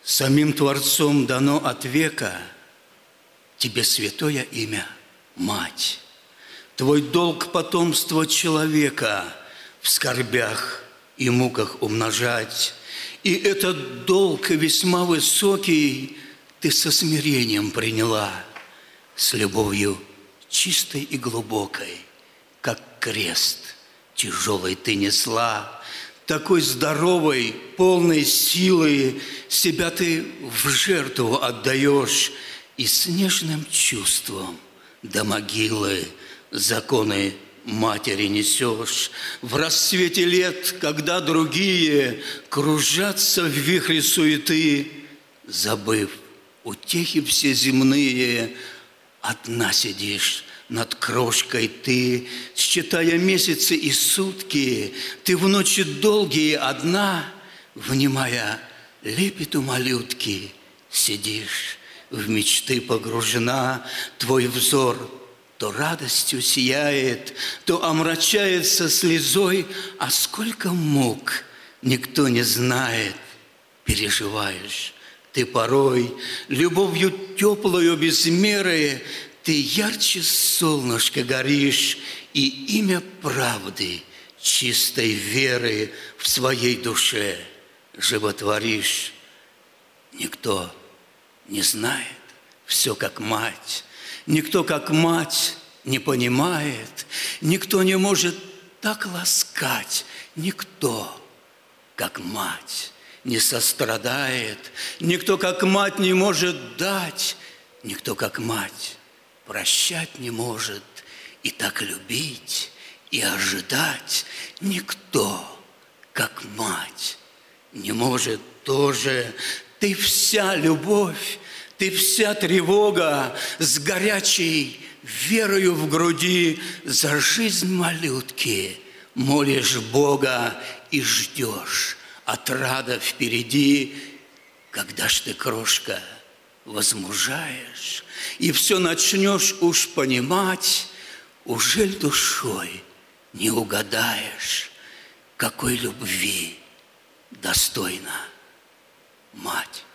Самим Творцом дано от века тебе святое имя Мать. Твой долг потомство человека в скорбях и муках умножать. И этот долг весьма высокий ты со смирением приняла, с любовью чистой и глубокой, как крест тяжелый ты несла. Такой здоровой, полной силы себя ты в жертву отдаешь и с нежным чувством до могилы законы матери несешь. В рассвете лет, когда другие кружатся в вихре суеты, забыв утехи все земные, одна сидишь над крошкой ты, считая месяцы и сутки, ты в ночи долгие одна, внимая лепету малютки, сидишь, в мечты погружена, твой взор то радостью сияет, то омрачается слезой, а сколько мук никто не знает, переживаешь ты порой любовью теплою без меры. Ты ярче солнышка горишь, и имя правды, чистой веры в своей душе животворишь. Никто не знает все, как мать. Никто, как мать, не понимает. Никто не может так ласкать. Никто, как мать, не сострадает. Никто, как мать, не может дать. Никто, как мать, прощать не может, и так любить, и ожидать. Никто, как мать, не может тоже. Ты вся любовь, ты вся тревога, с горячей верою в груди за жизнь малютки молишь Бога и ждешь отрада впереди. Когда ж ты, крошка, возмужаешь и все начнешь уж понимать, ужель душой не угадаешь, какой любви достойна мать?